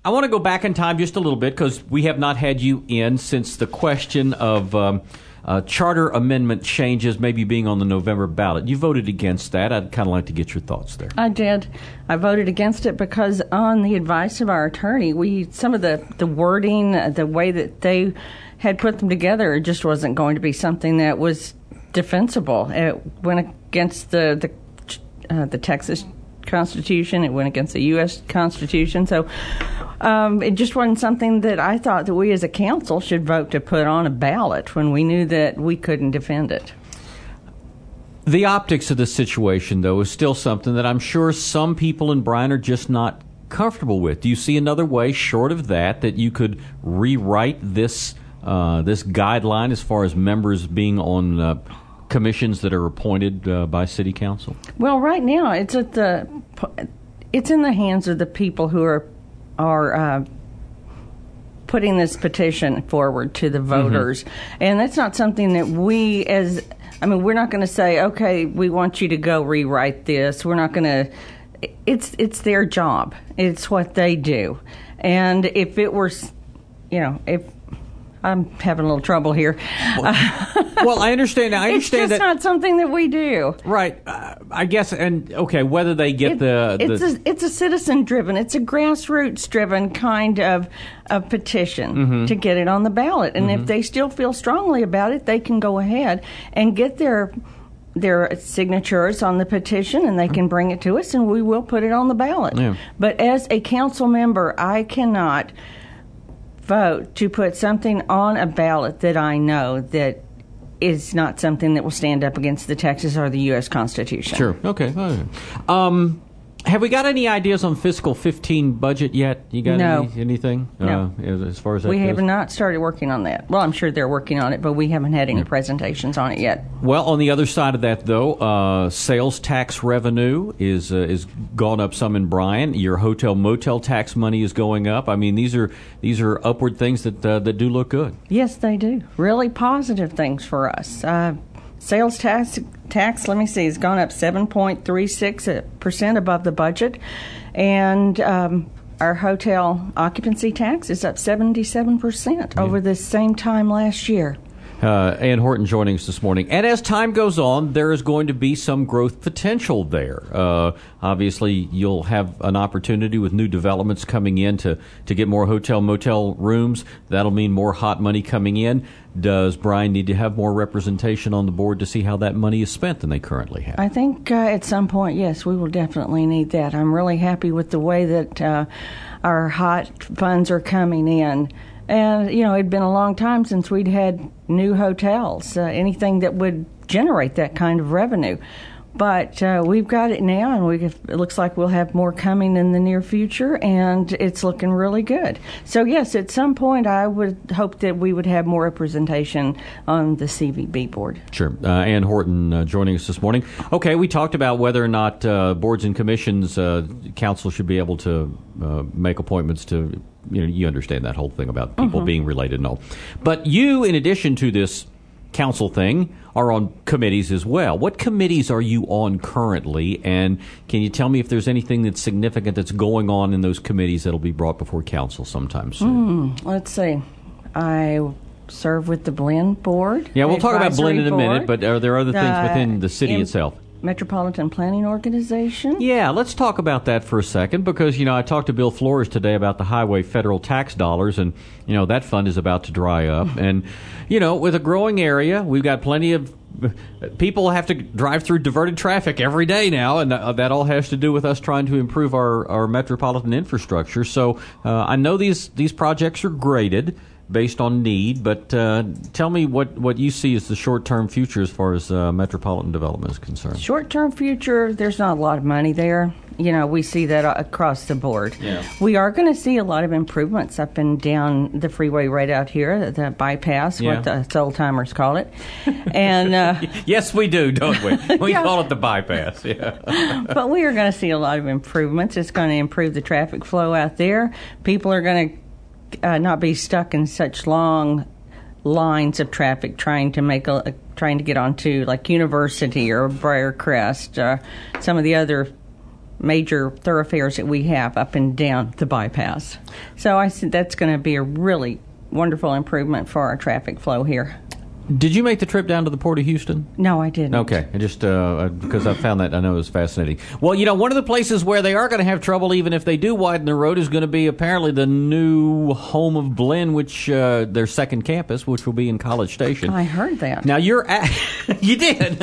I want to go back in time just a little bit because we have not had you in since the question of charter amendment changes maybe being on the November ballot. You voted against that. I'd kind of like to get your thoughts there. I did. I voted against it because on the advice of our attorney, some of the wording, the way that they had put them together, just wasn't going to be something that was defensible. It went against the Texas Constitution. It went against the U.S. Constitution. So it just wasn't something that I thought that we as a council should vote to put on a ballot when we knew that we couldn't defend it. The optics of the situation, though, is still something that I'm sure some people in Bryan are just not comfortable with. Do you see another way, short of that you could rewrite this guideline as far as members being on commissions that are appointed by City Council? Well, right now it's in the hands of the people who are putting this petition forward to the voters, and that's not something that we're not going to say, okay, we want you to go rewrite this. We're not going to. It's their job. It's what they do, and if it were, if I'm having a little trouble here. Well, I understand. It's just not something that we do. Right. I guess, and okay, whether they get it's a citizen-driven, it's a grassroots-driven kind of petition to get it on the ballot. And if they still feel strongly about it, they can go ahead and get their signatures on the petition, and they can bring it to us, and we will put it on the ballot. Yeah. But as a council member, I cannot vote to put something on a ballot that I know that is not something that will stand up against the Texas or the U.S. Constitution. Sure. Okay. Have we got any ideas on fiscal 15 budget yet? You got anything? No. As far as that we goes? have not started working on that. Well, I'm sure they're working on it, but we haven't had any presentations on it yet. Well, on the other side of that, though, sales tax revenue is gone up some in Bryan. Your hotel motel tax money is going up. I mean, these are upward things that do look good. Yes, they do. Really positive things for us. Sales tax, let me see, has gone up 7.36% above the budget. And our hotel occupancy tax is up 77% over the same time last year. Ann Horton joining us this morning. And as time goes on, there is going to be some growth potential there. Obviously, you'll have an opportunity with new developments coming in to get more hotel, motel rooms. That'll mean more hot money coming in. Does Bryan need to have more representation on the board to see how that money is spent than they currently have? I think at some point, yes, we will definitely need that. I'm really happy with the way that our hot funds are coming in. And, it'd been a long time since we'd had new hotels, anything that would generate that kind of revenue. But we've got it now, and it looks like we'll have more coming in the near future, and it's looking really good. So, yes, at some point I would hope that we would have more representation on the CVB board. Sure. Ann Horton joining us this morning. Okay, we talked about whether or not boards and commissions, council should be able to make appointments to, you understand that whole thing about people being related and all. But you, in addition to this council thing, are on committees as well. What committees are you on currently, and can you tell me if there's anything that's significant that's going on in those committees that'll be brought before council sometime soon? Let's see. I serve with the Blend Board. Yeah, we'll talk about Blend in a minute, but are there other things within the city itself? Metropolitan Planning Organization. Yeah, let's talk about that for a second because, I talked to Bill Flores today about the highway federal tax dollars, and, that fund is about to dry up. And, with a growing area, we've got plenty of people have to drive through diverted traffic every day now, and that all has to do with us trying to improve our metropolitan infrastructure. So I know these projects are graded based on need, but tell me what you see as the short-term future as far as metropolitan development is concerned. Short-term future, there's not a lot of money there. We see that across the board. Yeah. We are going to see a lot of improvements up and down the freeway right out here, the bypass, what the old-timers call it. And yes, we do, don't we? We call it the bypass, yeah. But we are going to see a lot of improvements. It's going to improve the traffic flow out there. People are going to not be stuck in such long lines of traffic trying to get onto like University or Briarcrest, some of the other major thoroughfares that we have up and down the bypass. So I said that's going to be a really wonderful improvement for our traffic flow here. Did you make the trip down to the Port of Houston? No, I didn't. Okay, I just because I found that, I know it was fascinating. Well, one of the places where they are going to have trouble, even if they do widen the road, is going to be apparently the new home of Blinn, which their second campus, which will be in College Station. I heard that. Now you did.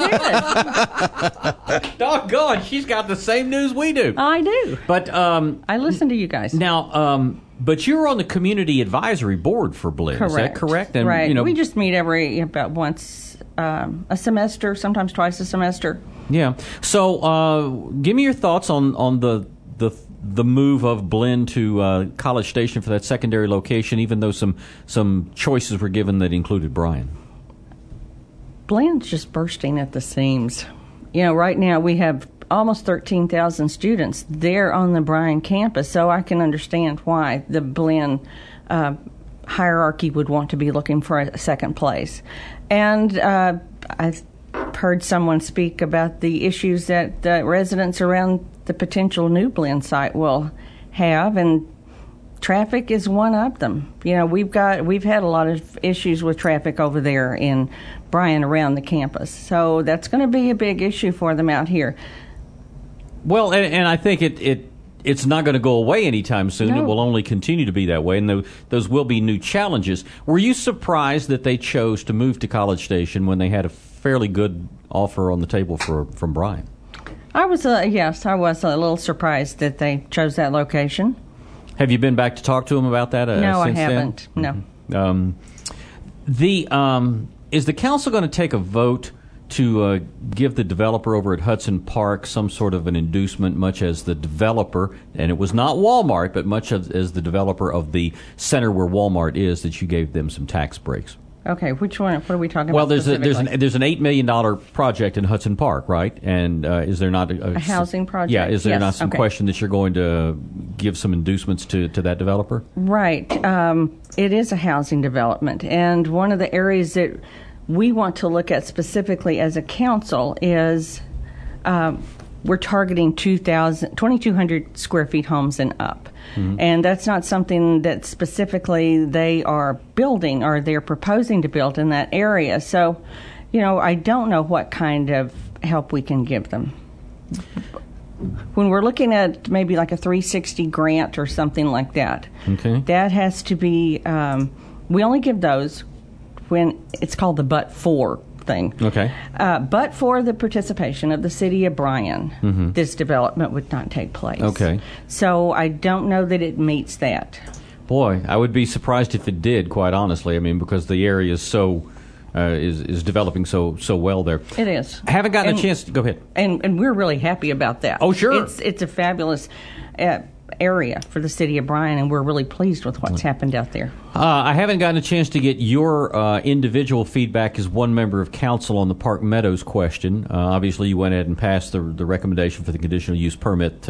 I did. Doggone, she's got the same news we do. I do. But I listen to you guys. Now, but you're on the community advisory board for Blinn. Correct. Is that correct? And, right. We just meet about once a semester, sometimes twice a semester. Yeah. So, give me your thoughts on the move of Blinn to College Station for that secondary location, even though some choices were given that included Bryan. Blinn's just bursting at the seams. Right now we have almost 13,000 students there on the Bryan campus, so I can understand why the Blinn hierarchy would want to be looking for a second place. And I've heard someone speak about the issues that the residents around the potential new Blinn site will have, and traffic is one of them. We've had a lot of issues with traffic over there in Bryan around the campus, so that's going to be a big issue for them out here. Well, and I think it's not going to go away anytime soon. No. It will only continue to be that way, and those will be new challenges. Were you surprised that they chose to move to College Station when they had a fairly good offer on the table from Bryan? I was a little surprised that they chose that location. Have you been back to talk to them about that? No, since I haven't. Then? No. Is the council going to take a vote to give the developer over at Hudson Park some sort of an inducement, much as the developer, and it was not Walmart, but much as the developer of the center where Walmart is, that you gave them some tax breaks? Okay, which one? What are we talking well, about? Well, there's an $8 million project in Hudson Park, right? And is there not a housing project? Yeah, is there yes. not some question that you're going to give some inducements to that developer? Right. It is a housing development, and one of the areas that we want to look at specifically as a council is we're targeting 2,200 square feet homes and up. Mm-hmm. And that's not something that specifically they are building or they're proposing to build in that area. So, I don't know what kind of help we can give them. When we're looking at maybe like a 360 grant or something like that, okay, that has to be, we only give those when it's called the but-for thing. Okay. But for the participation of the city of Bryan, mm-hmm. this development would not take place. Okay. So I don't know that it meets that. Boy, I would be surprised if it did, quite honestly. I mean, because the area is so is developing so well there. It is. I haven't gotten a chance to go ahead. And we're really happy about that. Oh, sure. It's a fabulous area for the city of Bryan, and we're really pleased with what's happened out there. I haven't gotten a chance to get your individual feedback as one member of council on the Park Meadows question. Obviously, you went ahead and passed the recommendation for the conditional use permit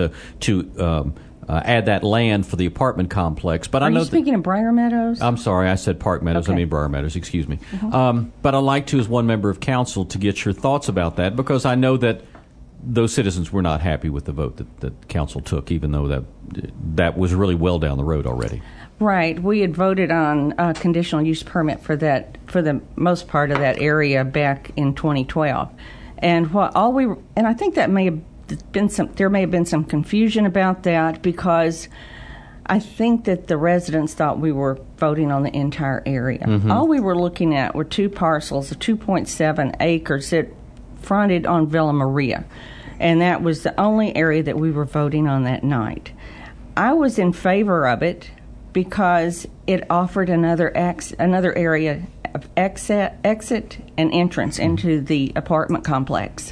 to add that land for the apartment complex. But Are you speaking of Briar Meadows? I'm sorry, I said Park Meadows. Okay. I mean Briar Meadows, excuse me. Mm-hmm. But I'd like to, as one member of council, to get your thoughts about that, because I know that those citizens were not happy with the vote that council took, even though that was really well down the road already. Right. We had voted on a conditional use permit for the most part of that area back in 2012. And I think that may have been some confusion about that, because I think that the residents thought we were voting on the entire area. Mm-hmm. All we were looking at were two parcels of 2.7 acres that fronted on Villa Maria, and that was the only area that we were voting on that night. I was in favor of it because it offered another area of exit and entrance into the apartment complex.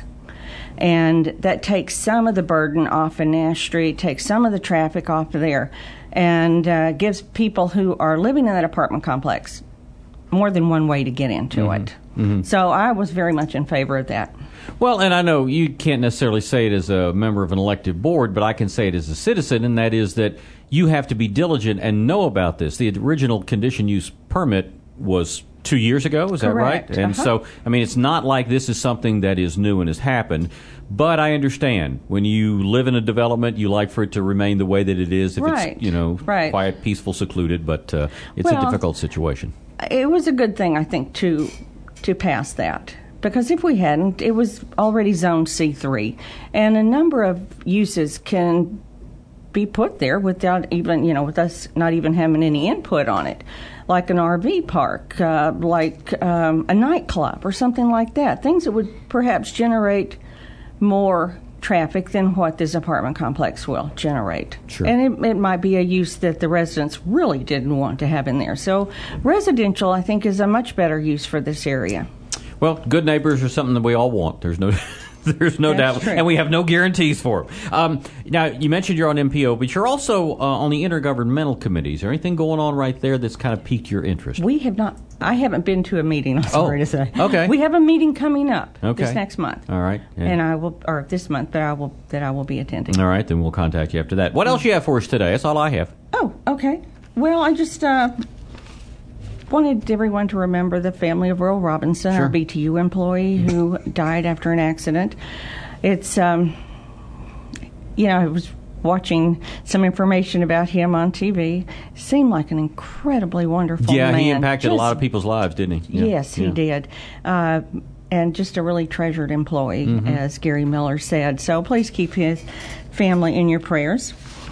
And that takes some of the burden off of Nash Street, takes some of the traffic off of there, and gives people who are living in that apartment complex more than one way to get into mm-hmm. it. Mm-hmm. So I was very much in favor of that. Well, and I know you can't necessarily say it as a member of an elected board, but I can say it as a citizen, and that is that you have to be diligent and know about this. The original condition use permit was 2 years ago, is that right? Correct. And so, I mean, it's not like this is something that is new and has happened, but I understand when you live in a development, you like for it to remain the way that it is, if Right. it's, Right. quiet, peaceful, secluded, but it's a Well, difficult situation. It was a good thing, I think, to pass that. Because if we hadn't, it was already zoned C3. And a number of uses can be put there without even, with us not even having any input on it. Like an RV park, like a nightclub or something like that. Things that would perhaps generate more traffic than what this apartment complex will generate. Sure. And it might be a use that the residents really didn't want to have in there. So residential, I think, is a much better use for this area. Well, good neighbors are something that we all want. There's no doubt. True. And we have no guarantees for them. Now, you mentioned you're on MPO, but you're also on the intergovernmental committees. Is there anything going on right there that's kind of piqued your interest? We have not. I haven't been to a meeting, I'm sorry to say. Okay. We have a meeting coming up Okay. this next month. All right. And I will, or this month, that I will be attending. All right, then we'll contact you after that. What else you have for us today? That's all I have. Oh, okay. Well, I just wanted everyone to remember the family of Earl Robinson, Sure. our BTU employee who died after an accident. It's, I was watching some information about him on TV. Seemed like an incredibly wonderful man. Yeah, he impacted a lot of people's lives, didn't he? Yeah. Yes, he did. And just a really treasured employee, as Gary Miller said. So please keep his family in your prayers.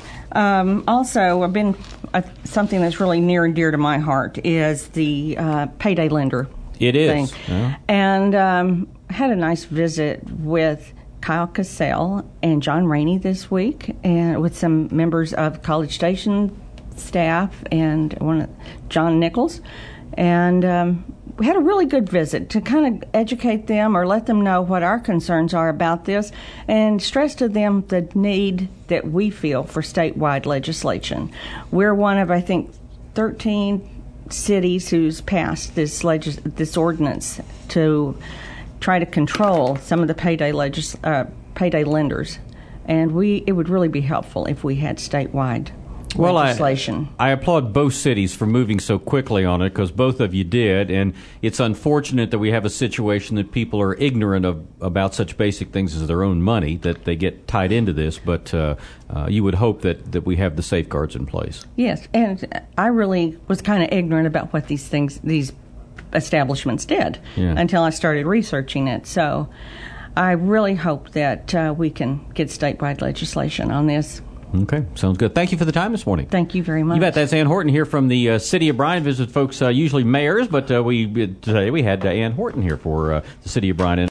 Also, I've been something that's really near and dear to my heart is the payday lender. It is. Thing. Yeah. And had a nice visit with Kyle Cassell and John Rainey this week, and with some members of College Station staff and John Nichols. And we had a really good visit to kind of educate them or let them know what our concerns are about this and stress to them the need that we feel for statewide legislation. We're one of, I think, 13 cities who's passed this ordinance to try to control some of the payday lenders. And it would really be helpful if we had statewide legislation. I applaud both cities for moving so quickly on it, because both of you did, and it's unfortunate that we have a situation that people are ignorant about such basic things as their own money, that they get tied into this, but you would hope that we have the safeguards in place. Yes, and I really was kind of ignorant about what these establishments did until I started researching it. So I really hope that we can get statewide legislation on this. Okay, sounds good. Thank you for the time this morning. Thank you very much. You bet. That's Ann Horton here from the City of Bryan. Visit folks, usually mayors, but today we had Ann Horton here for the City of Bryan.